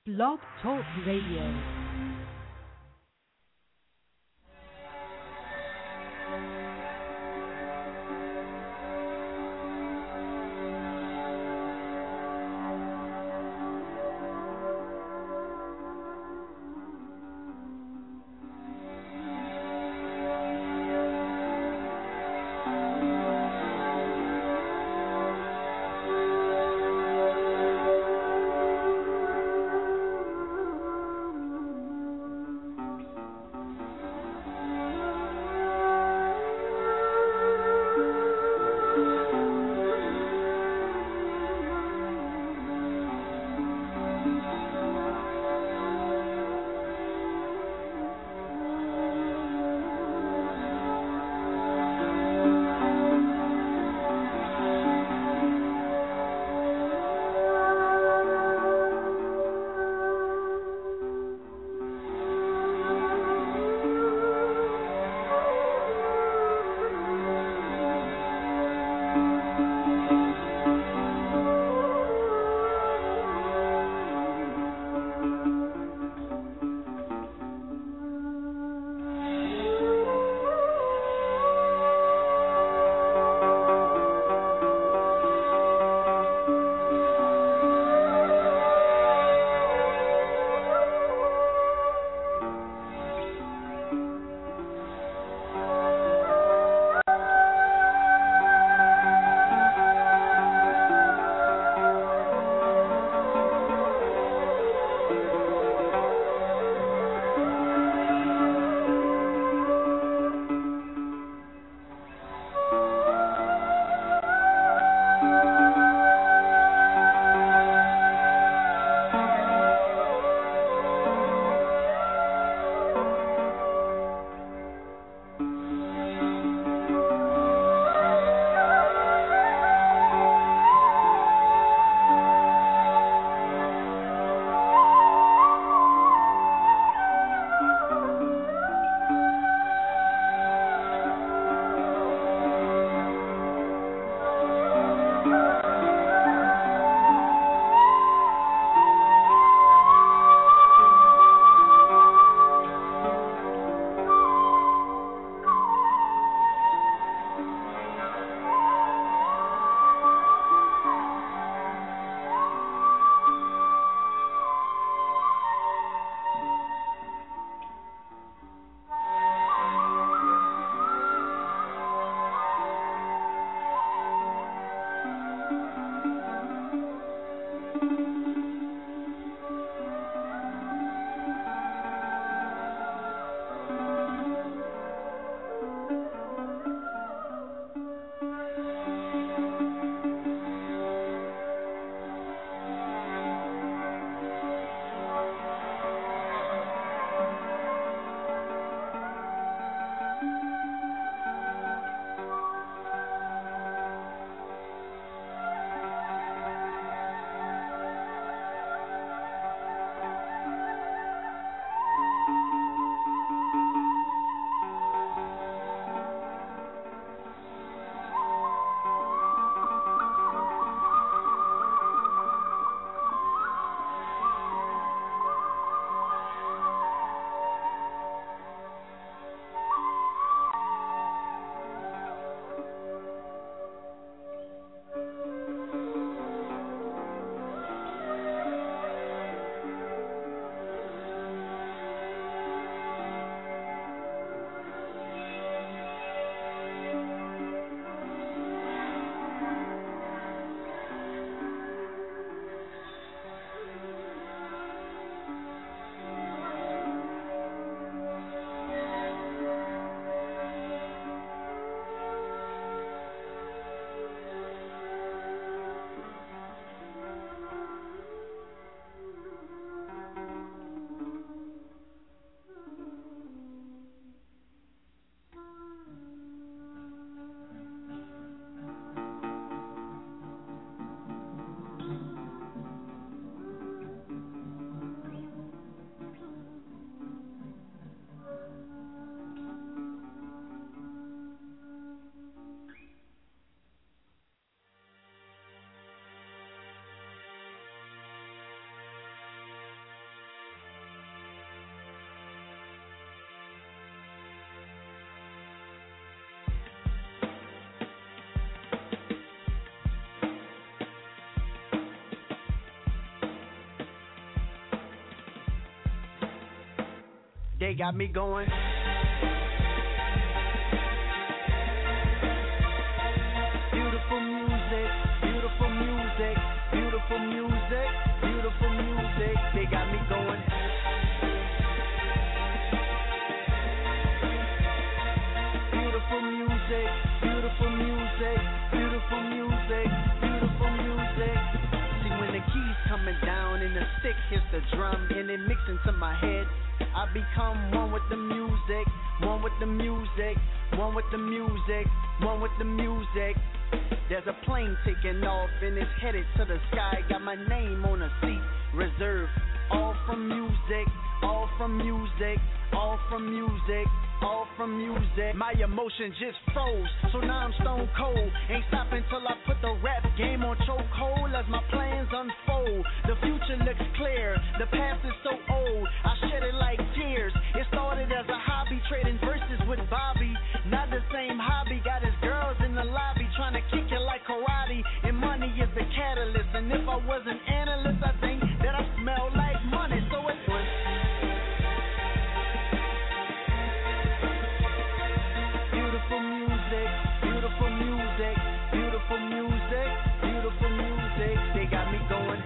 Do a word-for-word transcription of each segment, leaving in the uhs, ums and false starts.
Blog Talk Radio. they got me going. Beautiful music, beautiful music, beautiful music, beautiful music, they got me going. Beautiful music, beautiful music, beautiful music, beautiful music. See, when the keys coming down and the stick hits the drum and it mix into my head, I become one with the music, one with the music, one with the music, one with the music. There's a plane taking off and it's headed to the sky. Got my name on a seat, reserved. All from music, all from music, all from music, all from music. My emotion just froze, so now I'm stone cold. Ain't stopping till I put the rap game on chokehold as my plans unfold. The future looks clear, the past is so old. I shed it like tears. It started as a hobby, trading verses with Bobby. Not the same hobby, got his girls in the lobby trying to kick it like karate. And money is the catalyst. And if I was an analyst, I think that I smell like money. So it's beautiful music, beautiful music, beautiful music, beautiful music, they got me going.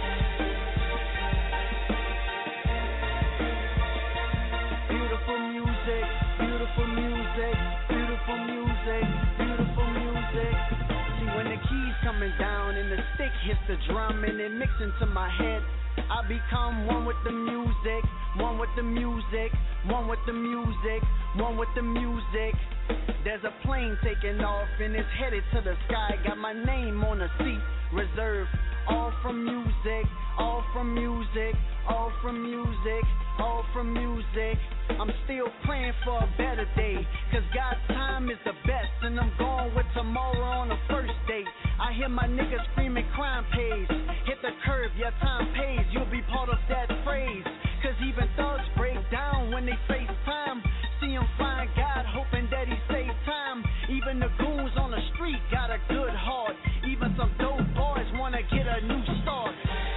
Beautiful music, beautiful music, beautiful music, beautiful music. See, when the keys coming down and the stick hits the drum and it mix into my head, I become one with the music, one with the music, one with the music, one with the music. There's a plane taking off and it's headed to the sky. Got my name on a seat, reserved. All from music, all from music, all from music, all from music. I'm still praying for a better day, cause God's time is the best. And I'm going with tomorrow on the first date. I hear my niggas screaming crime pays. Hit the curb, your time pays. You'll be part of that phrase. Cause even thugs break down when they face time. See him find God, hoping that he save time. Even the goons on the street got a good heart. Even some dope boys wanna get a new start.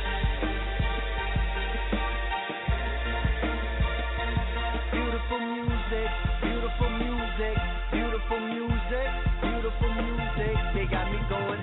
Beautiful music, beautiful music, beautiful music, beautiful music, they got me going.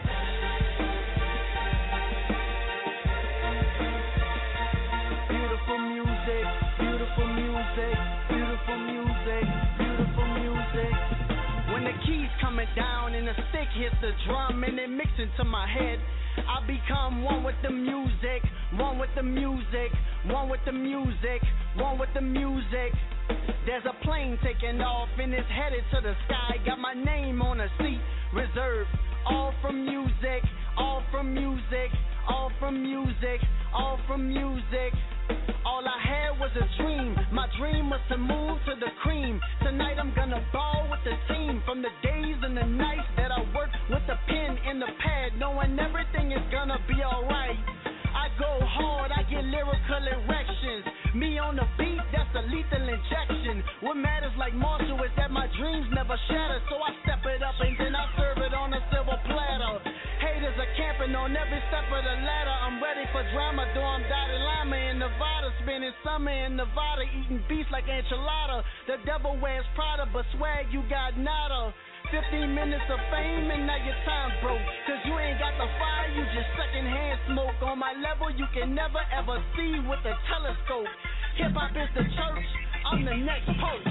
Beautiful music, beautiful music, beautiful music, beautiful music. When the keys coming down and the stick hits the drum and it mix into my head, I become one with the music, one with the music, one with the music, one with the music. There's a plane taking off and it's headed to the sky. Got my name on a seat, reserved. All from music, all from music, all from music, all from music. All I had was a dream. My dream was to move to the cream. Tonight I'm gonna ball with the team. From the days and the nights that I worked with the pen and the pad, knowing everything is gonna be alright. I go hard, I get lyrical erections. Me on the beat, that's a lethal injection. What matters like Marshall is that my dreams never shatter. So I step it up and then I serve it on a silver platter. Haters are camping on every step of the ladder. I'm ready for drama, though I'm Dalai Lama in Nevada. Spending summer in Nevada, eating beef like enchilada. The devil wears Prada, but swag you got nada. Fifteen minutes of fame and now your time broke. Cause you ain't got the fire, you just secondhand smoke. On my level you can never ever see with a telescope. Hip-hop is the church, I'm the next pope.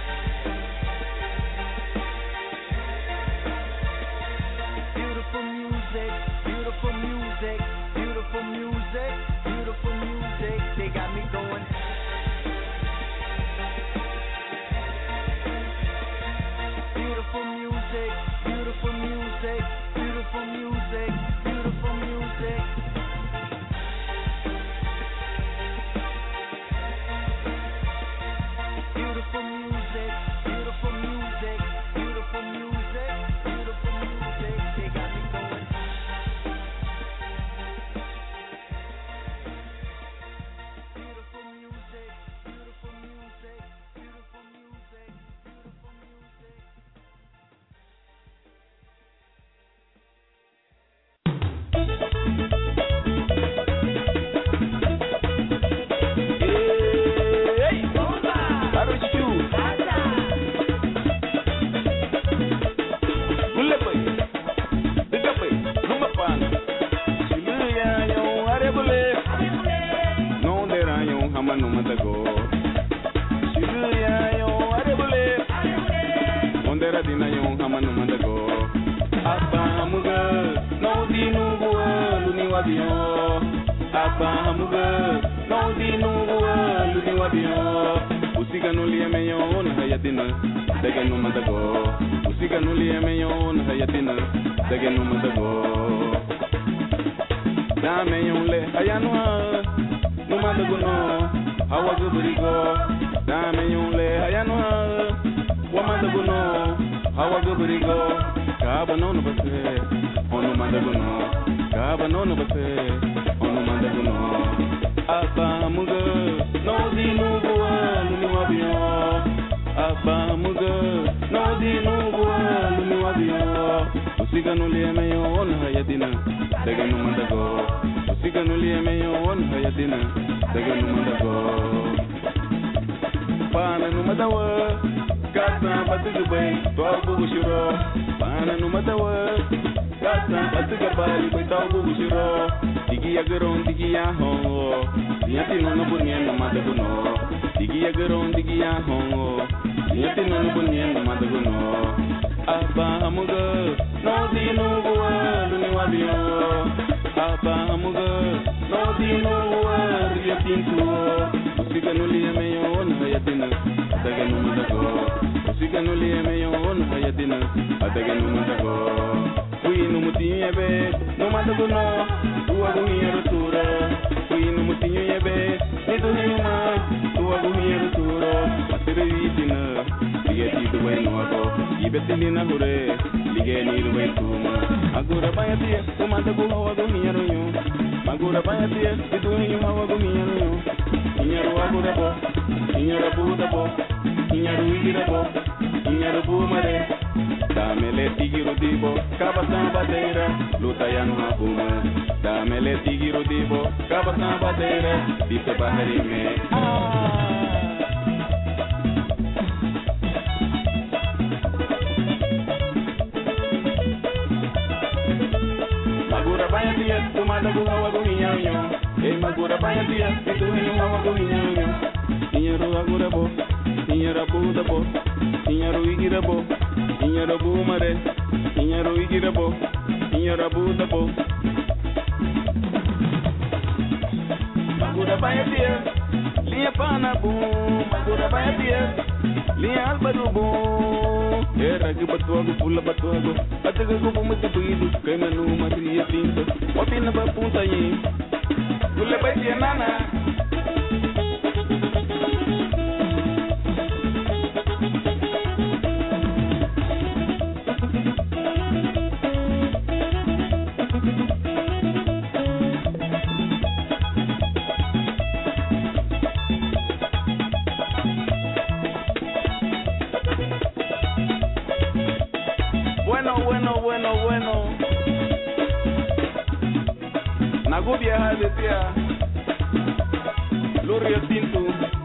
Beautiful music, beautiful music, beautiful music, beautiful music, they got me going. Beautiful music, beautiful music, beautiful music, beautiful music. Beautiful music, beautiful music, beautiful music, beautiful music, they got me going. hamanu matago. Shibuya yo arebule. Ondera dina yo hamanu matago. Apa hamuga no dinu bua luni wadio. Apa hamuga no dinu bua luni wadio. Usika nulia meyo na hayatina. Daga no matago. Usika nulia meyo na hayatina. Daga no matago. Na meyo le hayanwa. No matago no. Hawa guburigo. Na meyo le hayanwa. Wa matago no. Hawa guburigo. Kaba no no base. Ono matago no. Kaba no no base. Ono matago no. Apa muga. No dinu bua luni wadio. Apa muga. No dinu bua luni wadio. Usika nulia meyo na hayatina. Daga no matago. Usika nulia meyo na hayatina. Daga no matago. Pana no matawa. Kasa batuga bay. Tuwa bugu shiro. Pana no matawa. Kasa batuga bali bay. Tuwa bugu shiro. Digi ya geron digi ya hongo. Nyati no no bunye no matago no. Digi ya geron digi ya hongo. Nyati no no bunye no matago no. Apa hamuga. No dinu bua luni wadio. Apa hamuga. No dinu bua ria pintu. Usika nulia meyo na hayatina. Daga no matago. Usika nulia meyo na hayatina. Daga no matago. Fui no mutinho yebe. No matago no. Tua guhinha rutura. Fui no mutinho yebe. Ni do hima. Tua guhinha rutura. Matere vitina. Liga tido way no ago. Ibeti na hure. Liga ni do way tuma. Agora vai até. No matago hawa guhinha runyo. Agora vai até. Ni do hima hawa guhinha runyo. Inyaru agora bo. Inyaru buda bo. Inyaru igira bo. Inyaru bu mare. Damele tigiro dibo, kabasan bateira, luta ya no hapuma. Damele tigiro dibo, kabasan bateira, dipse baharime. Magura baya tia, tumada buha wago hinyanyo. Eh magura baya tia, itu hinyo wago hinyanyo. Inyaru agura bo, inyaru buda bo, inyaru igira bo. Inyara bumare, inyara igirabo, inyara budabo. Magura baya tia, liya pana bu. Magura baya tia, liya albadu bu. Era que batuago pula batuago, até que eu vou muito doido. Quem manu maria tinta, otina ba punta aí. Pula baya tia nana. Nagudia hadetia Luria Tintu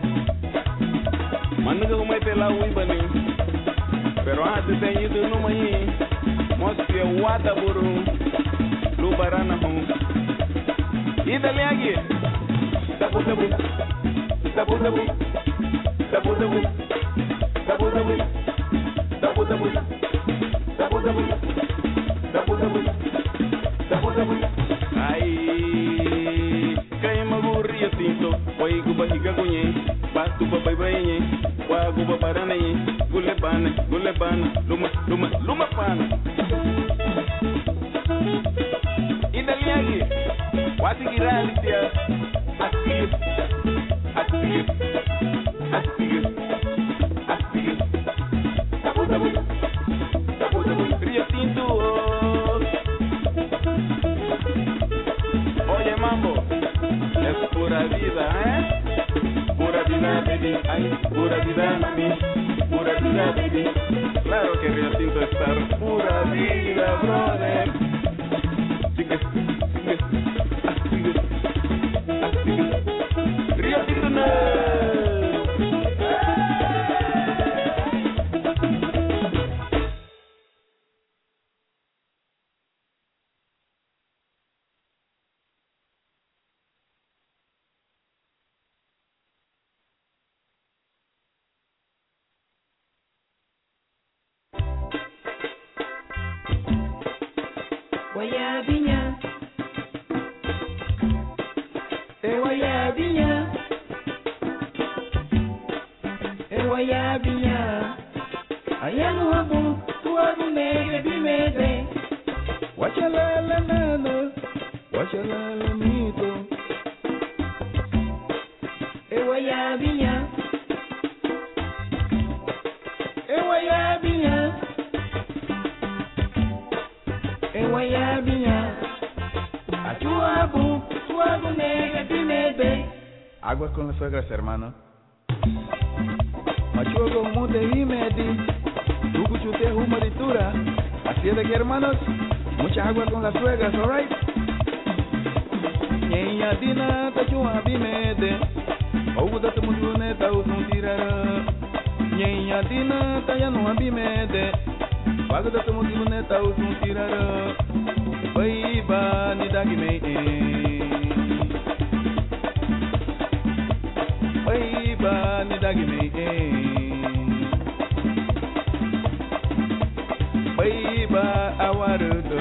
Manuga umete la uibani Pero hati tenyidu numayi Mostia wata buru Lubarana hong Ida liagi Tabu tabu Tabu tabu Tabu tabu Tabu tabu Tabu tabu Tabu tabu Tabu tabu Tabu tabu Ai Kaya maguria tinto Wai guba higa kunye Batu ba bai bai nye Wa guba parana nye Gule bana Gule bana Luma Luma Luma pana Ida liagi Wati girali tia Astigis Astigis Astigis Astigis Tabu tabu Tabu tabu Rio Tinto Oye mambo Es pura vida, eh Pura vida, baby Ay, pura vida, mami Pura vida, baby Claro que Rio Tinto estar Pura vida, brother Sigue, sigue Astigis Astigis Rio Tinto no Guayabinya, eh Guayabinya, eh Guayabinya, ayanu habu, tuaru nege bimede, wachalala nano, wachalala mito, eh Guayabinya, eh Guayabinya. Guayabinya, achuabu, tuabu nega bimebe. Agua con las suegras, hermano. Machuago mute y medi, tucuchute humoritura. Así es de que, hermanos, mucha agua con las suegras, alright? Ñeña dina tachua bimede, ouda te munduneta usun tirara. Ñeña dina tayanu bimede. Paga da tamo luneta usun tirara. Bai ba ni dagi me. Bai ba ni dagi me. Bai ba awarudo.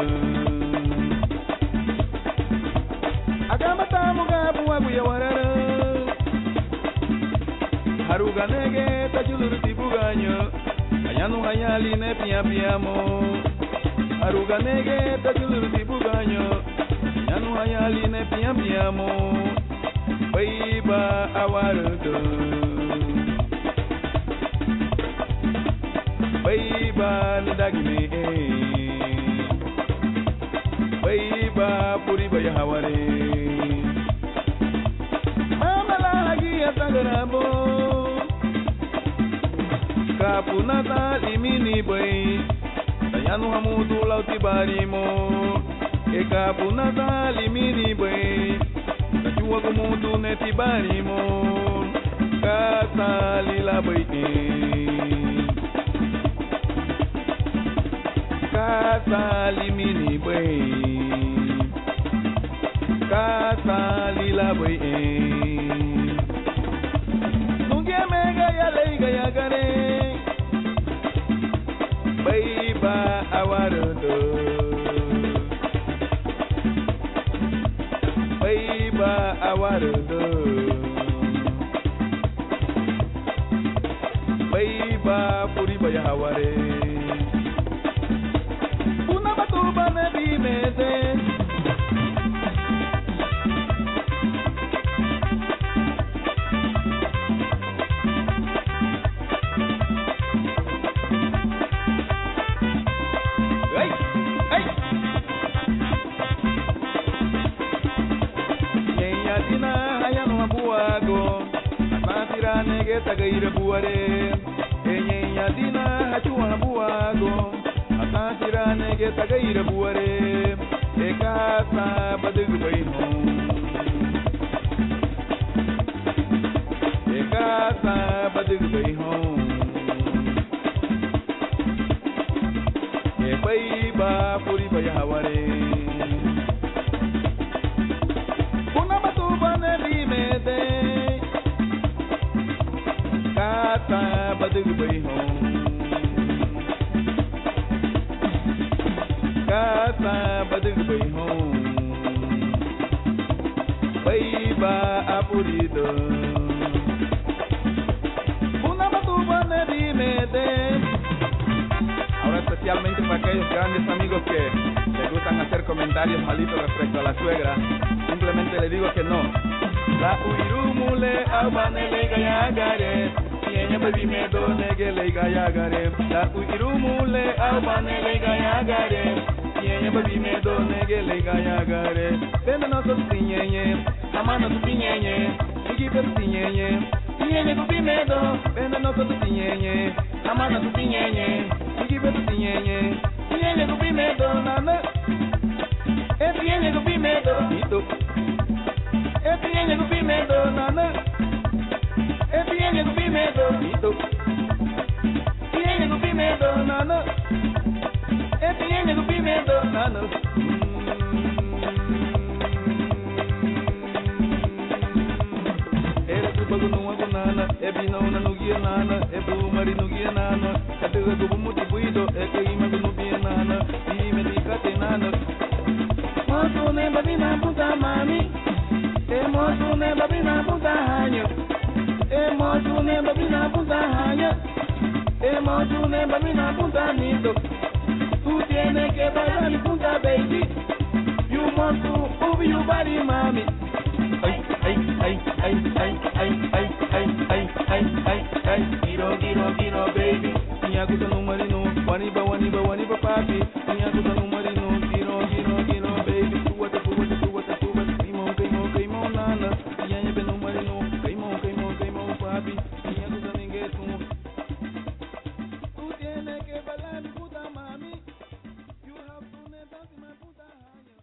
Agama tamu gabu wabu ya warara. Haruga nege tajulur tibuganyo. Ayanu hayali ne pia piamo, aruga nege tajulur tibuganyo. Ayanu hayali ne pia piamo, baiba awarudo, baiba nidagime, baiba puri baya haware, amala hagi atagarabo. Kapunata limini boy, tayanu hamudu lauti barimo. E kapunata limini boy, tajua kumudu neti barimo. Kasa lila boy, kasa limini boy, kasa lila boy. Nunge mega ya leiga ya gare. Baiba awarudo, baiba awarudo, baiba puri baya haware. Una batuba me bimede. Nege tagaire buare, enyenya dina hachuana buago. Asantira nege tagaire buare, ekasa badugu baino, ekasa badugu baino, e baiba puri baya haware. Una batuba ne bimede. Kata badugu baino, kata badugu baino, baiba apurido. Una batuba ne bimede. Ahora especialmente para aquellos grandes amigos que les gustan hacer comentarios malitos respecto a la suegra, simplemente le digo que no. La uirumule abanele gayagare, niña baby me do negele gayagare. La uirumule abanele gayagare, niña baby me do negele gayagare. Pena no sos tiñeñe, amana tu tiñeñe, igi per tiñeñe, tiñeñe tu pimedo. Pena no sos tiñeñe, amana tu tiñeñe, igi per tiñeñe, tiñeñe tu pimedo. Nana, e tiñeñe tu pimedo. Ito. Epiene gupimedo nana, epiene gupimedo ito, epiene gupimedo nana, epiene gupimedo nana. Era tu bagu no agu nana, ebi no na nugia nana, ebu mari nugia nana, katu agu bumuti buido, eke ima gunu bia nana, ime di kate nana. tune babina puta mami. Emo tune babina puta haño. Emo tune babina puta haño. Emo tune babina puta nito. Tú tienes que bailar mi punta baby. You want to move your body mami. Ay ay ay ay ay ay ay ay ay ay ay ay. Giro giro giro baby. Niya kusa no marino. Waniba waniba waniba papi. Niya kusa no marino. Giro giro giro baby. Tuwata tuwata tuwata tuwata. Kaimo kaimo kaimo nana. Niya niya no marino. Kaimo kaimo kaimo papi. Niya kusa ningetu. Tú tienes que bailar mi puta mami. You have to never see my puta haña.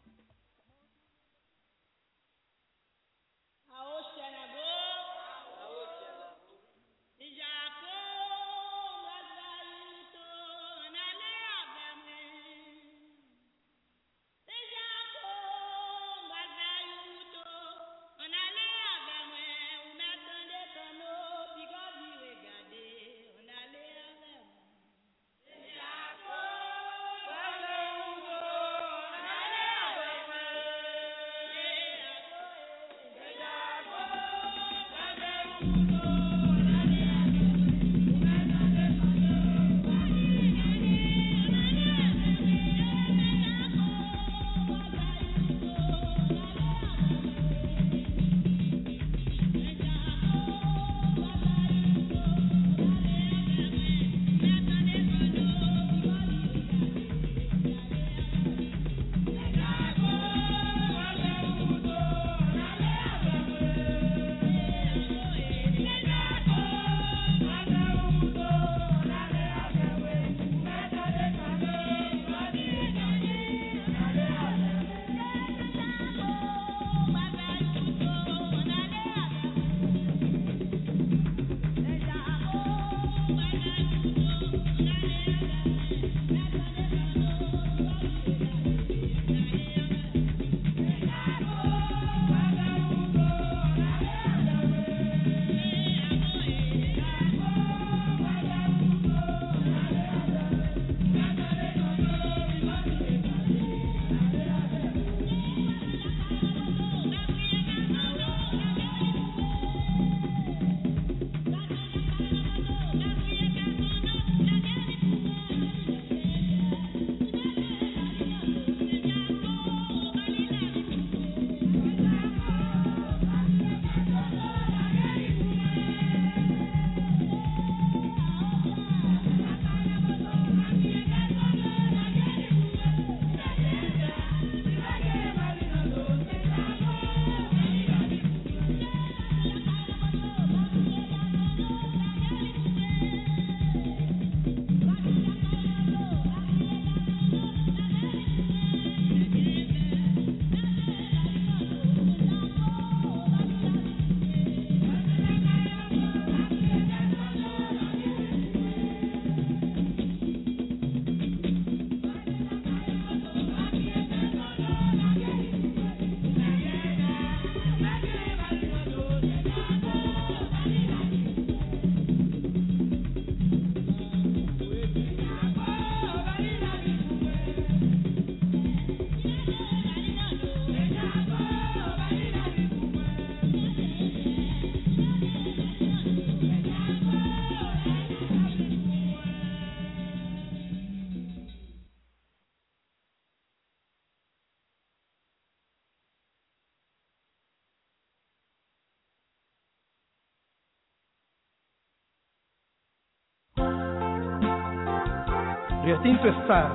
Rio Tinto está.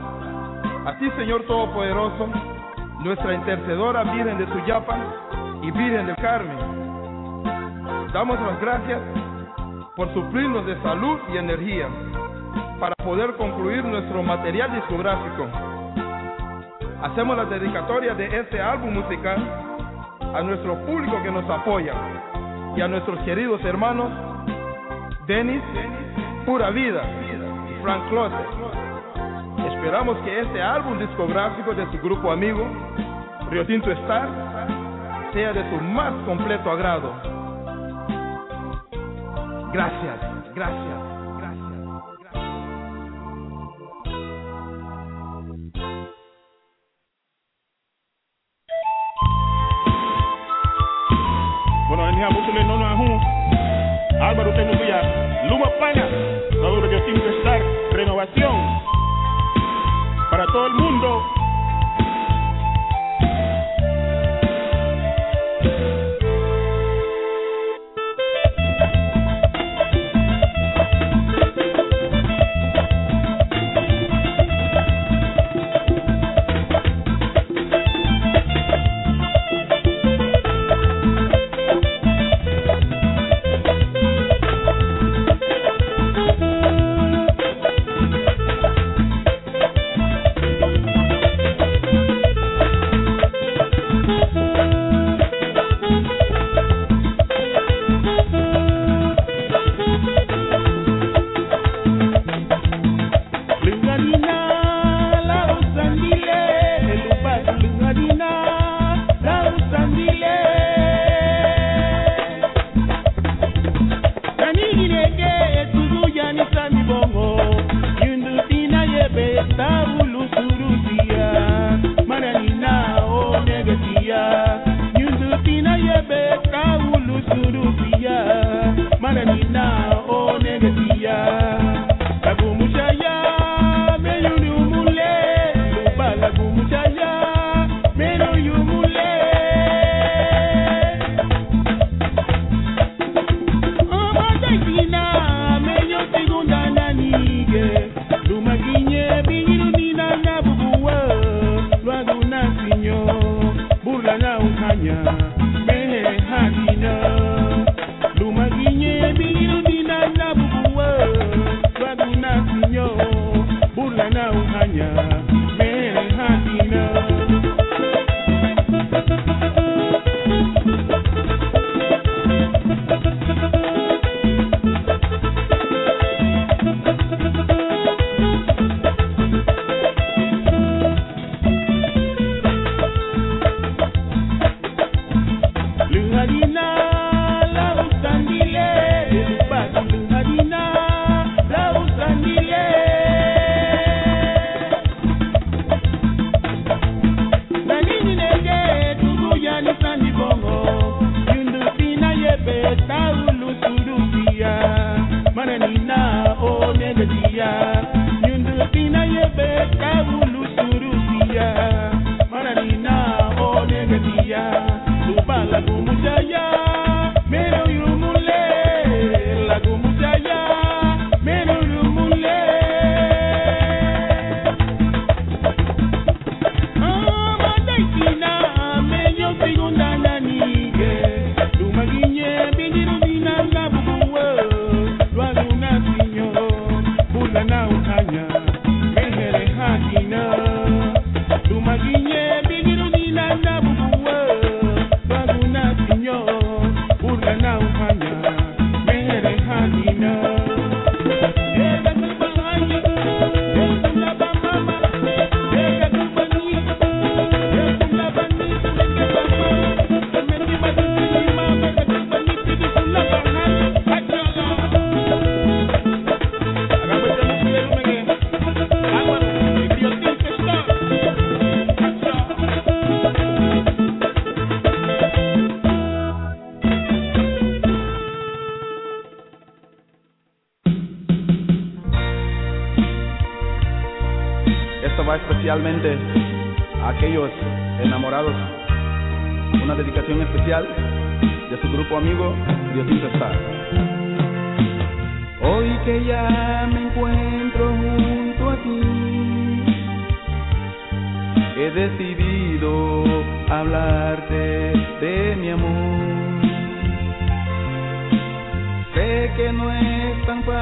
A ti, Señor Todopoderoso, nuestra intercedora Virgen de Suyapa y Virgen del Carmen, damos las gracias por suplirnos de salud y energía para poder concluir nuestro material discográfico. Hacemos la dedicatoria de este álbum musical a nuestro público que nos apoya y a nuestros queridos hermanos Denis, Pura Vida y Frank Closet. Esperamos que este álbum discográfico de su grupo amigo Rio Tinto Star sea de su más completo agrado. Gracias, gracias. Jerusalén no ajú. Álvaro Tenuya, Luma Pana, todo de Tim Star, renovación para todo el mundo. Especialmente a aquellos enamorados, una dedicación especial de su grupo amigo Diosito Star. Hoy que ya me encuentro junto a ti, he decidido hablarte de mi amor. Sé que no es tan fácil